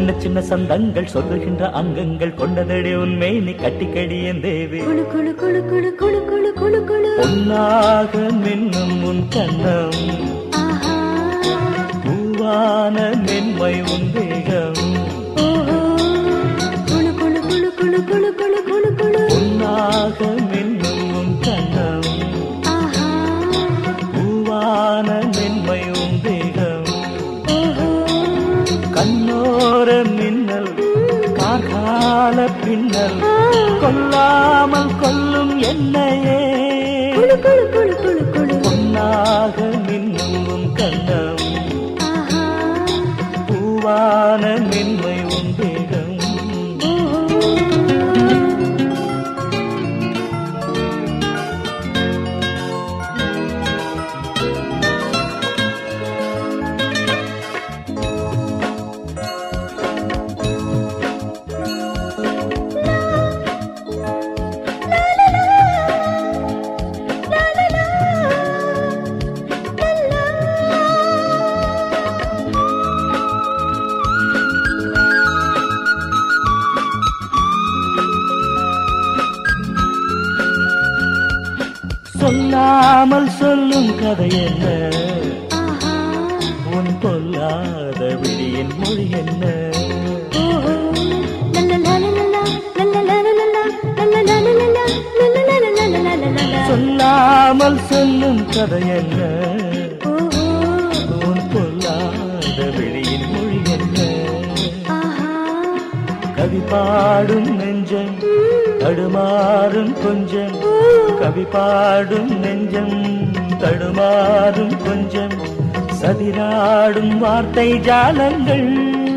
சின்ன சின்ன சந்தங்கள் சொல்லுகின்ற அங்கங்கள் கொண்டதடி உண்மை நீ கட்டிக்கடி என் தேவி பொன்னாக மின்னும் உன் கண்ணம் பூவான மென்மை உன் தேகம் பொன்னாக மின்னும் உன் கண்ணம் பூவான மென்மை உன் தேகம் கண்ணோர மின்னல் கார்கால பின்னல் கொல்லாமல் கொல்லும் என்னையே பொன்னாக மின்னும் உன் கண்ணம் பூவான மென்மை உன் தேகம் சொல்லாமல் சொல்லும் கதை என்ன உன் பொல்லாத விழியின் மொழி என்ன சொல்லாமல் சொல்லும் கதை என்ன உன் பொல்லாத விழியின் மொழி என்ன கவி பாடும் நெஞ்சம் தடுமாறும் கொஞ்சம் கவி பாடும் நெஞ்சம் தடுமாறும் கொஞ்சம் சதிராடும் வார்த்தை ஜாலங்கள்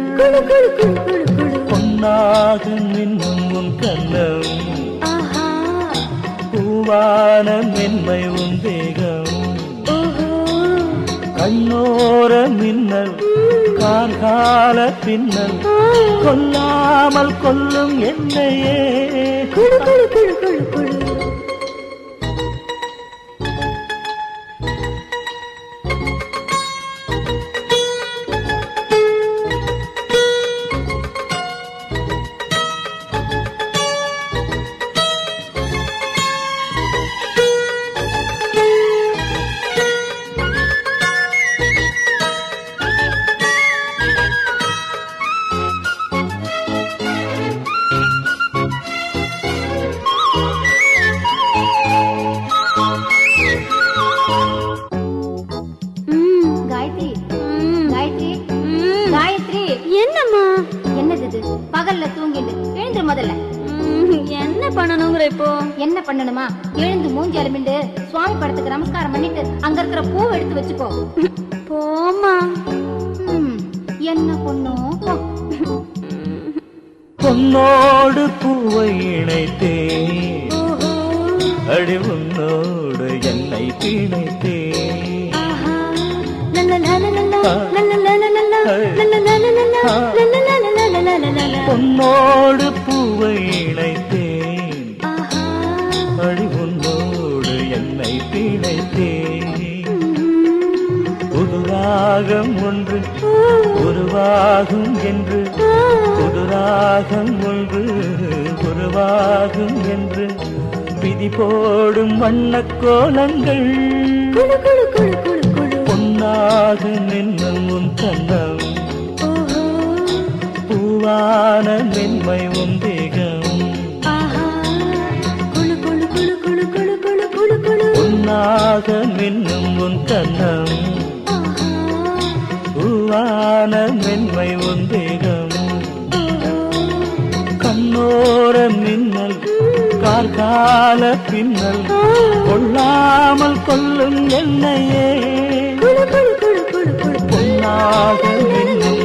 பொன்னாக மின்னும் உன் கண்ணம் பூவான மென்மை உன் தேகம் கண்ணோர மின்னல் கார்கால பின்னல் கொல்லாமல் கொல்லும் என்னையே என்ன பண்ணணுமா? எழுந்து மூஞ்சி அலம்பிண்டு சுவாமி படத்துக்கு நமஸ்காரம் பண்ணிட்டு அங்க இருக்கிற பூவை எடுத்து வச்சுக்கோ. போமா. என்ன பொண்ணும் பொன்னோடு பூவை இணைத்தேன் அடி உன்னோடு என்னை பிணைத்தேன் பொன்னோடு பூவை இணைத்தேன் அடி உன்னோடு என்னை பிணைத்தேன் புதுராகம் ஒன்று உருவாகும் என்று புதுராகம் ஒன்று உருவாகும் என்று விதி போடும் வண்ணக் கோலங்கள் பொன்னாக நின்னும் உன் கண்ணம் பூவான மென்மை உன் தேகம் பொன்னாக மின்னும் உன் கண்ணம் பூவான மென்மை உன் தேகம் கண்ணோர மின்னல் கார்கால பின்னல் கொள்ளாமல் கொல்லும் என்னையே பொன்னாக மின்னும்